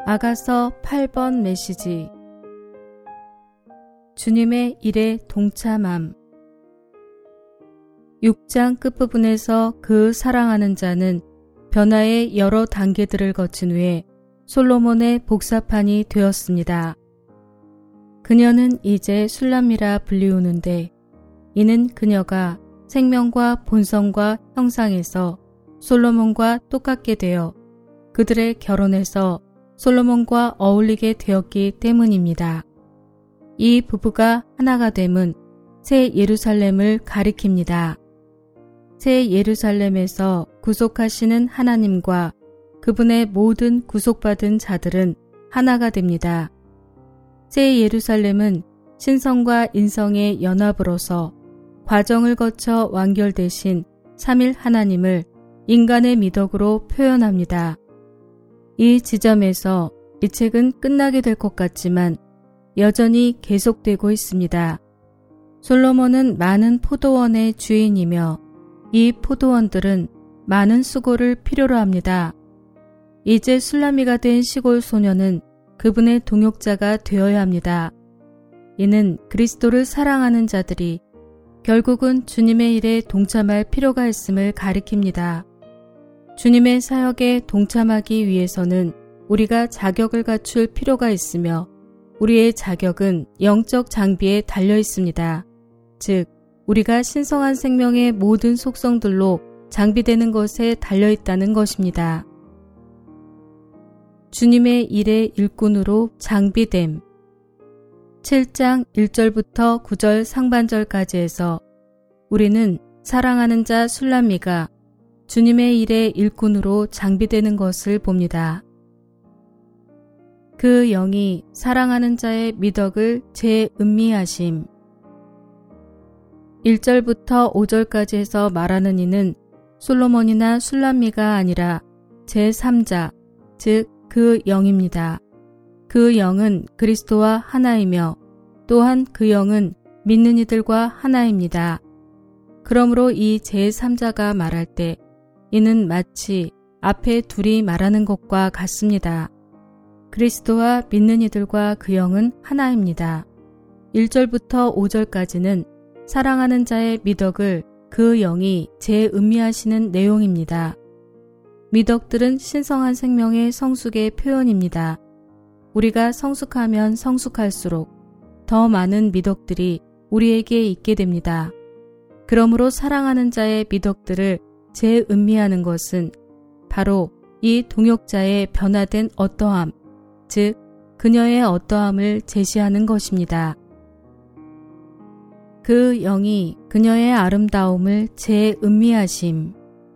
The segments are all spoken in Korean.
아가서 8번 메시지. 주님의 일에 동참함. 6장 끝부분에서 그 사랑하는 자는 변화의 여러 단계들을 거친 후에 솔로몬의 복사판이 되었습니다. 그녀는 이제 술람이라 불리우는데 이는 그녀가 생명과 본성과 형상에서 솔로몬과 똑같게 되어 그들의 결혼에서 솔로몬과 어울리게 되었기 때문입니다. 이 부부가 하나가 됨은 새 예루살렘을 가리킵니다. 새 예루살렘에서 구속하시는 하나님과 그분의 모든 구속받은 자들은 하나가 됩니다. 새 예루살렘은 신성과 인성의 연합으로서 과정을 거쳐 완결되신 삼일 하나님을 인간의 미덕으로 표현합니다. 이 지점에서 이 책은 끝나게 될 것 같지만 여전히 계속되고 있습니다. 솔로몬은 많은 포도원의 주인이며 이 포도원들은 많은 수고를 필요로 합니다. 이제 술라미가 된 시골 소녀는 그분의 동역자가 되어야 합니다. 이는 그리스도를 사랑하는 자들이 결국은 주님의 일에 동참할 필요가 있음을 가리킵니다. 주님의 사역에 동참하기 위해서는 우리가 자격을 갖출 필요가 있으며 우리의 자격은 영적 장비에 달려 있습니다. 즉, 우리가 신성한 생명의 모든 속성들로 장비되는 것에 달려 있다는 것입니다. 주님의 일의 일꾼으로 장비됨. 7장 1절부터 9절 상반절까지 해서 우리는 사랑하는 자 술람미가 주님의 일의 일꾼으로 장비되는 것을 봅니다. 그 영이 사랑하는 자의 미덕을 재음미하심. 1절부터 5절까지 해서 말하는 이는 솔로몬이나 술람미가 아니라 제3자, 즉 그 영입니다. 그 영은 그리스도와 하나이며 또한 그 영은 믿는 이들과 하나입니다. 그러므로 이 제3자가 말할 때 이는 마치 앞에 둘이 말하는 것과 같습니다. 그리스도와 믿는 이들과 그 영은 하나입니다. 1절부터 5절까지는 사랑하는 자의 미덕을 그 영이 재음미하시는 내용입니다. 미덕들은 신성한 생명의 성숙의 표현입니다. 우리가 성숙하면 성숙할수록 더 많은 미덕들이 우리에게 있게 됩니다. 그러므로 사랑하는 자의 미덕들을 재음미하는 것은 바로 이 동역자의 변화된 어떠함, 즉 그녀의 어떠함을 제시하는 것입니다. 그 영이 그녀의 아름다움을 재음미하심.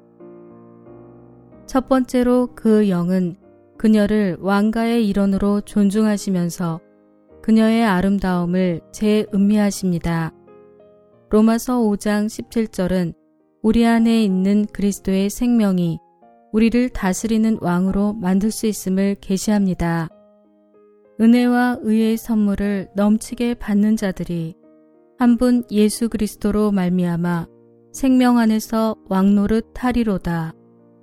첫 번째로 그 영은 그녀를 왕가의 일원으로 존중하시면서 그녀의 아름다움을 재음미하십니다. 로마서 5장 17절은 우리 안에 있는 그리스도의 생명이 우리를 다스리는 왕으로 만들 수 있음을 계시합니다. 은혜와 의의 선물을 넘치게 받는 자들이 한 분 예수 그리스도로 말미암아 생명 안에서 왕노릇 하리로다.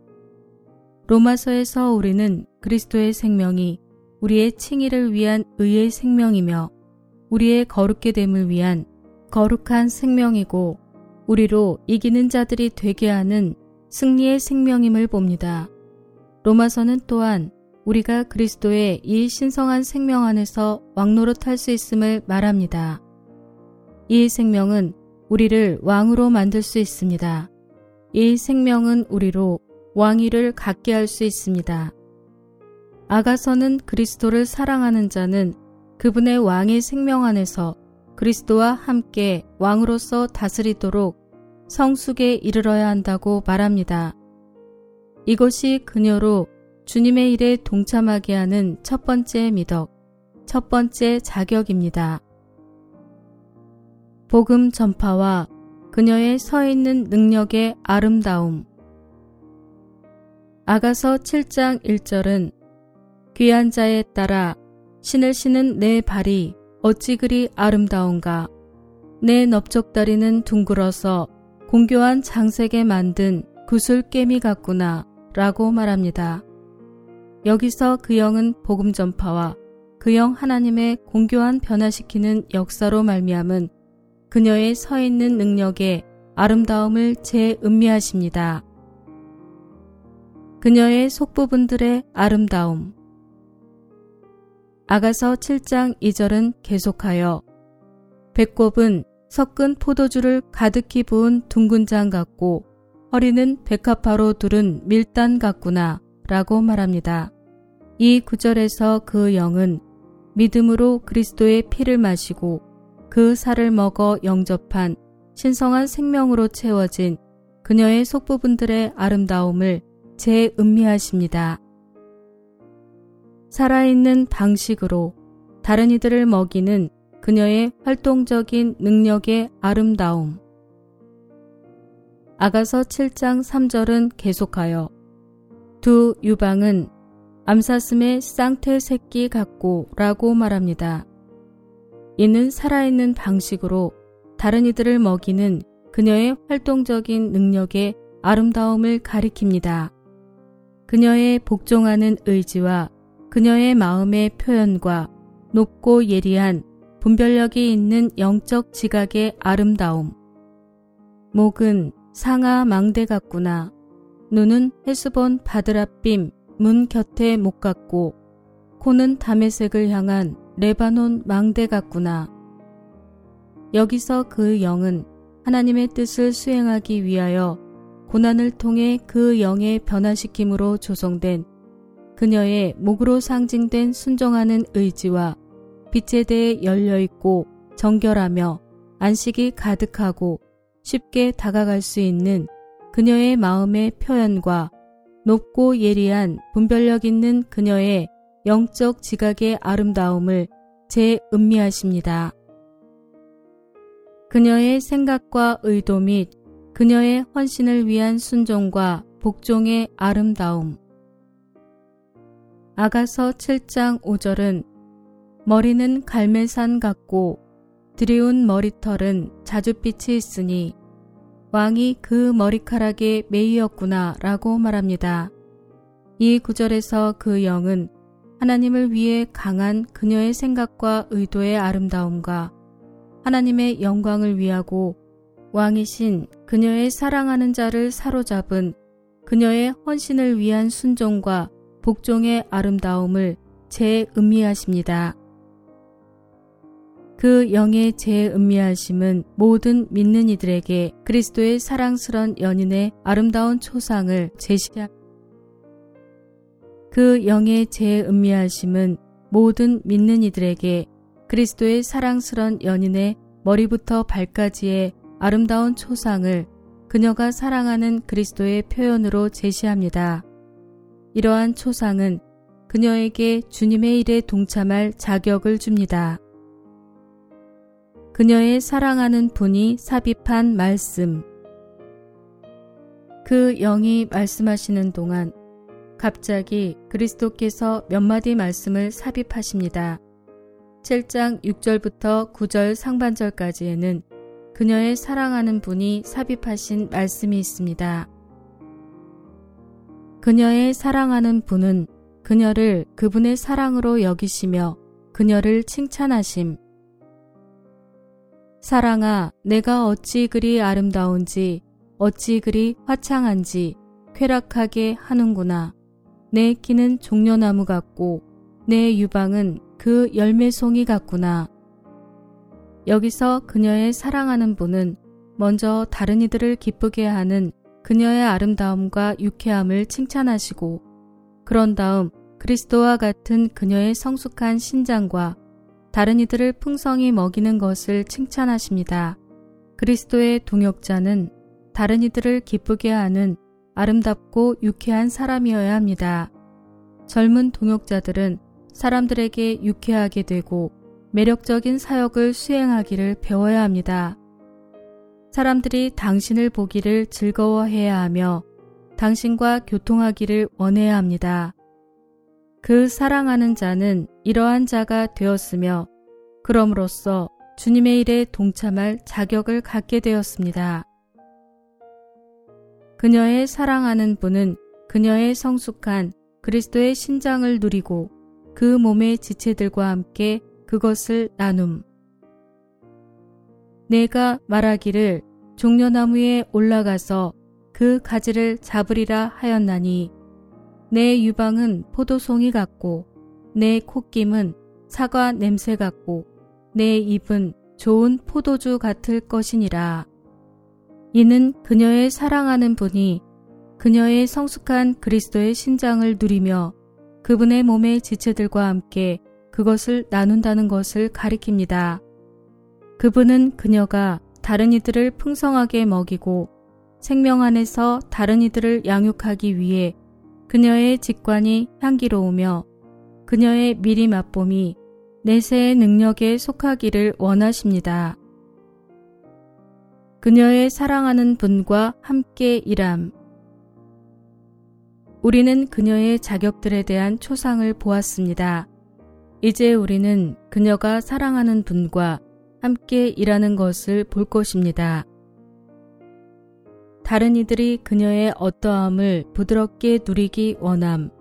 로마서에서 우리는 그리스도의 생명이 우리의 칭의를 위한 의의 생명이며 우리의 거룩게 됨을 위한 거룩한 생명이고 우리로 이기는 자들이 되게 하는 승리의 생명임을 봅니다. 로마서는 또한 우리가 그리스도의 이 신성한 생명 안에서 왕노릇할 수 있음을 말합니다. 이 생명은 우리를 왕으로 만들 수 있습니다. 이 생명은 우리로 왕위를 갖게 할 수 있습니다. 아가서는 그리스도를 사랑하는 자는 그분의 왕의 생명 안에서 그리스도와 함께 왕으로서 다스리도록 성숙에 이르러야 한다고 말합니다. 이것이 그녀로 주님의 일에 동참하게 하는 첫 번째 미덕, 첫 번째 자격입니다. 복음 전파와 그녀의 서 있는 능력의 아름다움. 아가서 7장 1절은 귀한 자에 따라 신을 신은 내 발이 어찌 그리 아름다운가. 내 넓적다리는 둥글어서 공교한 장색에 만든 구슬깨미 같구나 라고 말합니다. 여기서 그 영은 복음 전파와 그 영 하나님의 공교한 변화시키는 역사로 말미암은 그녀의 서 있는 능력의 아름다움을 재음미하십니다. 그녀의 속부분들의 아름다움. 아가서 7장 2절은 계속하여 배꼽은 섞은 포도주를 가득히 부은 둥근 장 같고 허리는 백합화로 두른 밀단 같구나 라고 말합니다. 이 구절에서 그 영은 믿음으로 그리스도의 피를 마시고 그 살을 먹어 영접한 신성한 생명으로 채워진 그녀의 속부분들의 아름다움을 재음미하십니다. 살아있는 방식으로 다른 이들을 먹이는 그녀의 활동적인 능력의 아름다움. 아가서 7장 3절은 계속하여 두 유방은 암사슴의 쌍태 새끼 같고 라고 말합니다. 이는 살아있는 방식으로 다른 이들을 먹이는 그녀의 활동적인 능력의 아름다움을 가리킵니다. 그녀의 복종하는 의지와 그녀의 마음의 표현과 높고 예리한 분별력이 있는 영적 지각의 아름다움. 목은 상아 망대 같구나. 눈은 헤스본 바드라빔 문 곁의 목 같고 코는 다메섹을 향한 레바논 망대 같구나. 여기서 그 영은 하나님의 뜻을 수행하기 위하여 고난을 통해 그 영의 변화시킴으로 조성된 그녀의 목으로 상징된 순종하는 의지와 빛에 대해 열려있고 정결하며 안식이 가득하고 쉽게 다가갈 수 있는 그녀의 마음의 표현과 높고 예리한 분별력 있는 그녀의 영적 지각의 아름다움을 재음미하십니다. 그녀의 생각과 의도 및 그녀의 헌신을 위한 순종과 복종의 아름다움. 아가서 7장 5절은 머리는 갈멜산 같고 드리운 머리털은 자줏빛이 있으니 왕이 그 머리카락에 매이었구나 라고 말합니다. 이 구절에서 그 영은 하나님을 위해 강한 그녀의 생각과 의도의 아름다움과 하나님의 영광을 위하고 왕이신 그녀의 사랑하는 자를 사로잡은 그녀의 헌신을 위한 순종과 복종의 아름다움을 재음미하십니다. 그 영의 재음미하심은 모든 믿는 이들에게 그리스도의 사랑스런 연인의 아름다운 초상을 제시합니다. 그 영의 재음미하심은 모든 믿는 이들에게 그리스도의 사랑스런 연인의 머리부터 발까지의 아름다운 초상을 그녀가 사랑하는 그리스도의 표현으로 제시합니다. 이러한 초상은 그녀에게 주님의 일에 동참할 자격을 줍니다. 그녀의 사랑하는 분이 삽입한 말씀. 그 영이 말씀하시는 동안 갑자기 그리스도께서 몇 마디 말씀을 삽입하십니다. 7장 6절부터 9절 상반절까지에는 그녀의 사랑하는 분이 삽입하신 말씀이 있습니다. 그녀의 사랑하는 분은 그녀를 그분의 사랑으로 여기시며 그녀를 칭찬하심. 사랑아, 내가 어찌 그리 아름다운지 어찌 그리 화창한지 쾌락하게 하는구나. 내 키는 종려나무 같고 내 유방은 그 열매송이 같구나. 여기서 그녀의 사랑하는 분은 먼저 다른 이들을 기쁘게 하는 그녀의 아름다움과 유쾌함을 칭찬하시고 그런 다음 그리스도와 같은 그녀의 성숙한 신장과 다른 이들을 풍성히 먹이는 것을 칭찬하십니다. 그리스도의 동역자는 다른 이들을 기쁘게 하는 아름답고 유쾌한 사람이어야 합니다. 젊은 동역자들은 사람들에게 유쾌하게 되고 매력적인 사역을 수행하기를 배워야 합니다. 사람들이 당신을 보기를 즐거워해야 하며 당신과 교통하기를 원해야 합니다. 그 사랑하는 자는 이러한 자가 되었으며 그럼으로써 주님의 일에 동참할 자격을 갖게 되었습니다. 그녀의 사랑하는 분은 그녀의 성숙한 그리스도의 신장을 누리고 그 몸의 지체들과 함께 그것을 나눔. 내가 말하기를 종려나무에 올라가서 그 가지를 잡으리라 하였나니 내 유방은 포도송이 같고 내 콧김은 사과 냄새 같고 내 입은 좋은 포도주 같을 것이니라. 이는 그녀의 사랑하는 분이 그녀의 성숙한 그리스도의 신장을 누리며 그분의 몸의 지체들과 함께 그것을 나눈다는 것을 가리킵니다. 그분은 그녀가 다른 이들을 풍성하게 먹이고 생명 안에서 다른 이들을 양육하기 위해 그녀의 직관이 향기로우며 그녀의 미리 맛봄이 내세의 능력에 속하기를 원하십니다. 그녀의 사랑하는 분과 함께 일함. 우리는 그녀의 자격들에 대한 초상을 보았습니다. 이제 우리는 그녀가 사랑하는 분과 함께 일하는 것을 볼 것입니다. 다른 이들이 그녀의 어떠함을 부드럽게 누리기 원함.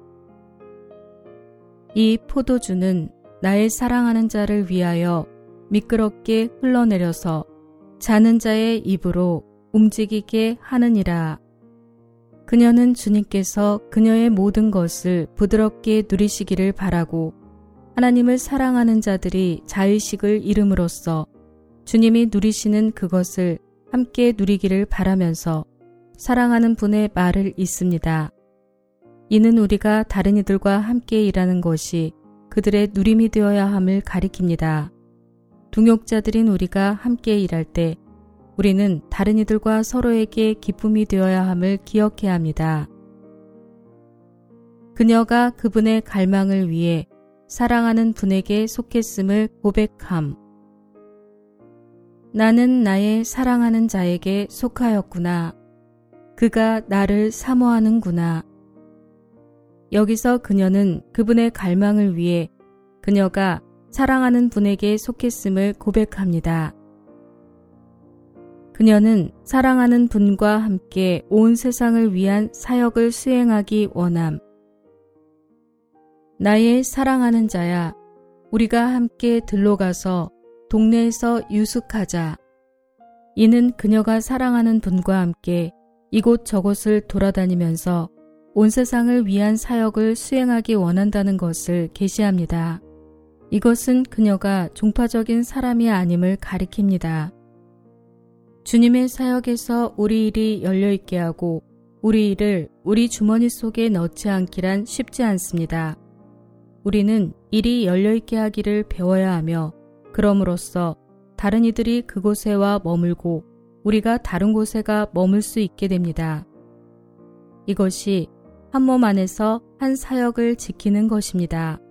이 포도주는 나의 사랑하는 자를 위하여 미끄럽게 흘러내려서 자는 자의 입으로 움직이게 하느니라. 그녀는 주님께서 그녀의 모든 것을 부드럽게 누리시기를 바라고 하나님을 사랑하는 자들이 자의식을 이름으로써 주님이 누리시는 그것을 함께 누리기를 바라면서 사랑하는 분의 말을 잇습니다. 이는 우리가 다른 이들과 함께 일하는 것이 그들의 누림이 되어야 함을 가리킵니다. 동역자들인 우리가 함께 일할 때 우리는 다른 이들과 서로에게 기쁨이 되어야 함을 기억해야 합니다. 그녀가 그분의 갈망을 위해 사랑하는 분에게 속했음을 고백함. 나는 나의 사랑하는 자에게 속하였구나. 그가 나를 사모하는구나. 여기서 그녀는 그분의 갈망을 위해 그녀가 사랑하는 분에게 속했음을 고백합니다. 그녀는 사랑하는 분과 함께 온 세상을 위한 사역을 수행하기 원함. 나의 사랑하는 자야, 우리가 함께 들로 가서 동네에서 유숙하자. 이는 그녀가 사랑하는 분과 함께 이곳저곳을 돌아다니면서 온 세상을 위한 사역을 수행하기 원한다는 것을 계시합니다. 이것은 그녀가 종파적인 사람이 아님을 가리킵니다. 주님의 사역에서 우리 일이 열려있게 하고 우리 일을 우리 주머니 속에 넣지 않기란 쉽지 않습니다. 우리는 일이 열려있게 하기를 배워야 하며 그럼으로써 다른 이들이 그곳에 와 머물고 우리가 다른 곳에 가 머물 수 있게 됩니다. 이것이 한 몸 안에서 한 사역을 지키는 것입니다.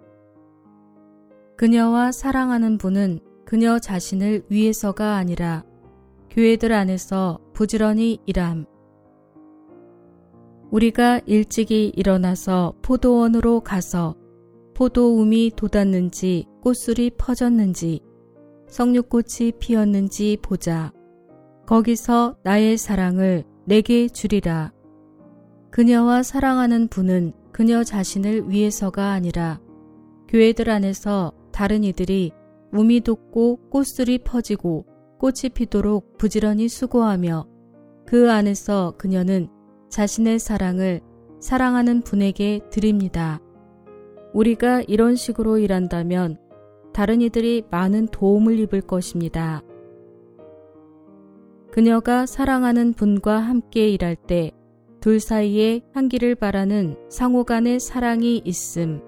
그녀와 사랑하는 분은 그녀 자신을 위해서가 아니라 교회들 안에서 부지런히 일함. 우리가 일찍이 일어나서 포도원으로 가서 포도움이 돋았는지 꽃술이 퍼졌는지 석류꽃이 피었는지 보자. 거기서 나의 사랑을 내게 주리라. 그녀와 사랑하는 분은 그녀 자신을 위해서가 아니라 교회들 안에서 다른 이들이 움이 돋고 꽃술이 퍼지고 꽃이 피도록 부지런히 수고하며 그 안에서 그녀는 자신의 사랑을 사랑하는 분에게 드립니다. 우리가 이런 식으로 일한다면 다른 이들이 많은 도움을 입을 것입니다. 그녀가 사랑하는 분과 함께 일할 때 둘 사이에 향기를 바라는 상호간의 사랑이 있음.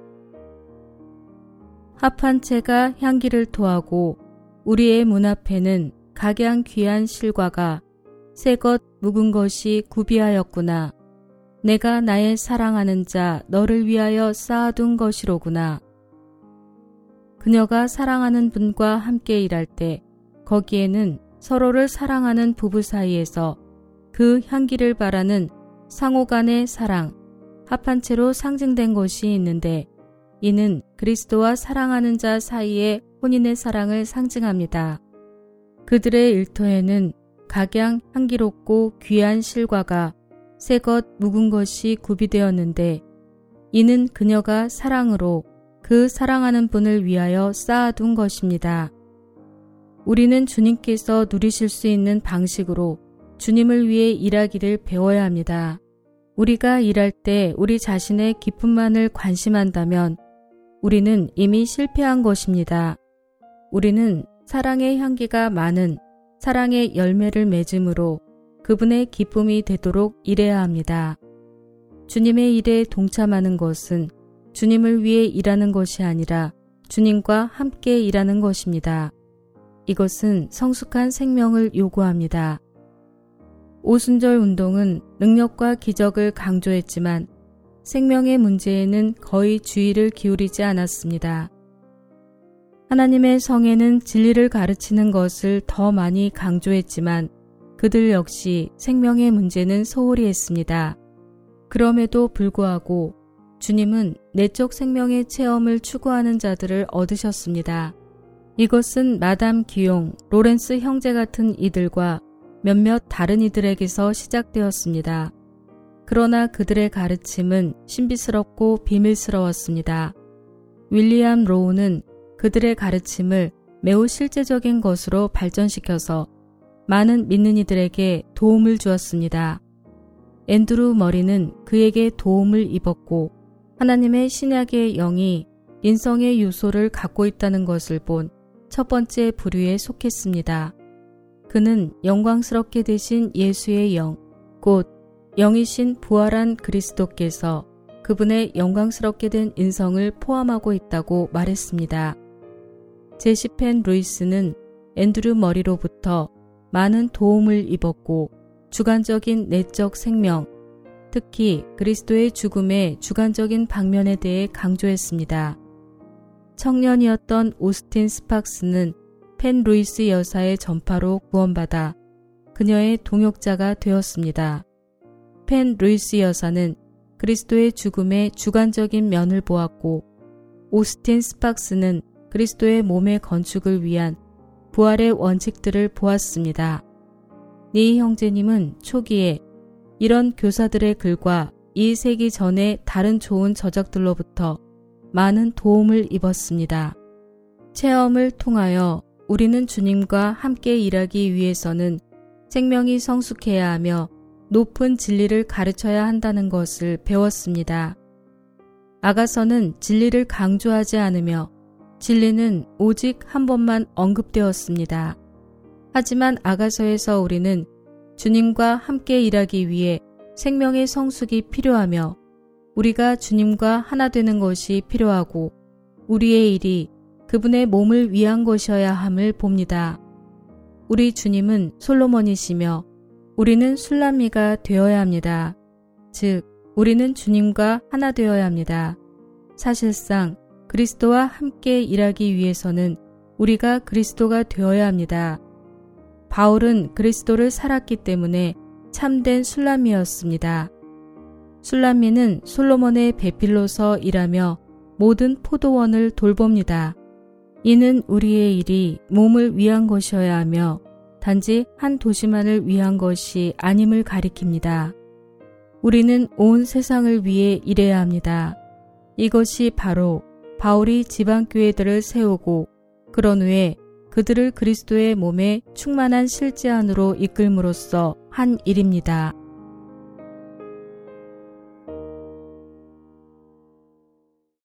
합한 채가 향기를 토하고 우리의 문 앞에는 각양 귀한 실과가 새것 묵은 것이 구비하였구나. 내가 나의 사랑하는 자 너를 위하여 쌓아둔 것이로구나. 그녀가 사랑하는 분과 함께 일할 때 거기에는 서로를 사랑하는 부부 사이에서 그 향기를 바라는 상호간의 사랑, 합한 채로 상징된 것이 있는데 이는 그리스도와 사랑하는 자 사이의 혼인의 사랑을 상징합니다. 그들의 일터에는 각양 향기롭고 귀한 실과가 새것 묵은 것이 구비되었는데 이는 그녀가 사랑으로 그 사랑하는 분을 위하여 쌓아둔 것입니다. 우리는 주님께서 누리실 수 있는 방식으로 주님을 위해 일하기를 배워야 합니다. 우리가 일할 때 우리 자신의 기쁨만을 관심한다면 우리는 이미 실패한 것입니다. 우리는 사랑의 향기가 많은 사랑의 열매를 맺음으로 그분의 기쁨이 되도록 일해야 합니다. 주님의 일에 동참하는 것은 주님을 위해 일하는 것이 아니라 주님과 함께 일하는 것입니다. 이것은 성숙한 생명을 요구합니다. 오순절 운동은 능력과 기적을 강조했지만 생명의 문제에는 거의 주의를 기울이지 않았습니다. 하나님의 성에는 진리를 가르치는 것을 더 많이 강조했지만 그들 역시 생명의 문제는 소홀히 했습니다. 그럼에도 불구하고 주님은 내적 생명의 체험을 추구하는 자들을 얻으셨습니다. 이것은 마담 기용, 로렌스 형제 같은 이들과 몇몇 다른 이들에게서 시작되었습니다. 그러나 그들의 가르침은 신비스럽고 비밀스러웠습니다. 윌리엄 로우는 그들의 가르침을 매우 실제적인 것으로 발전시켜서 많은 믿는 이들에게 도움을 주었습니다. 앤드루 머리는 그에게 도움을 입었고 하나님의 신약의 영이 인성의 요소를 갖고 있다는 것을 본 첫 번째 부류에 속했습니다. 그는 영광스럽게 되신 예수의 영, 곧 영이신 부활한 그리스도께서 그분의 영광스럽게 된 인성을 포함하고 있다고 말했습니다. 제시 펜 루이스는 앤드루 머리로부터 많은 도움을 입었고 주관적인 내적 생명, 특히 그리스도의 죽음의 주관적인 방면에 대해 강조했습니다. 청년이었던 오스틴 스팍스는 펜 루이스 여사의 전파로 구원받아 그녀의 동역자가 되었습니다. 펜 루이스 여사는 그리스도의 죽음의 주관적인 면을 보았고 오스틴 스팍스는 그리스도의 몸의 건축을 위한 부활의 원칙들을 보았습니다. 니 형제님은 초기에 이런 교사들의 글과 이 세기 전의 다른 좋은 저작들로부터 많은 도움을 입었습니다. 체험을 통하여 우리는 주님과 함께 일하기 위해서는 생명이 성숙해야 하며 높은 진리를 가르쳐야 한다는 것을 배웠습니다. 아가서는 진리를 강조하지 않으며 진리는 오직 한 번만 언급되었습니다. 하지만 아가서에서 우리는 주님과 함께 일하기 위해 생명의 성숙이 필요하며 우리가 주님과 하나 되는 것이 필요하고 우리의 일이 그분의 몸을 위한 것이어야 함을 봅니다. 우리 주님은 솔로몬이시며 우리는 술람미가 되어야 합니다. 즉, 우리는 주님과 하나 되어야 합니다. 사실상 그리스도와 함께 일하기 위해서는 우리가 그리스도가 되어야 합니다. 바울은 그리스도를 살았기 때문에 참된 술람미였습니다. 술람미는 솔로몬의 배필로서 일하며 모든 포도원을 돌봅니다. 이는 우리의 일이 몸을 위한 것이어야 하며 단지 한 도시만을 위한 것이 아님을 가리킵니다. 우리는 온 세상을 위해 일해야 합니다. 이것이 바로 바울이 지방교회들을 세우고 그런 후에 그들을 그리스도의 몸에 충만한 실제 안으로 이끌므로써 한 일입니다.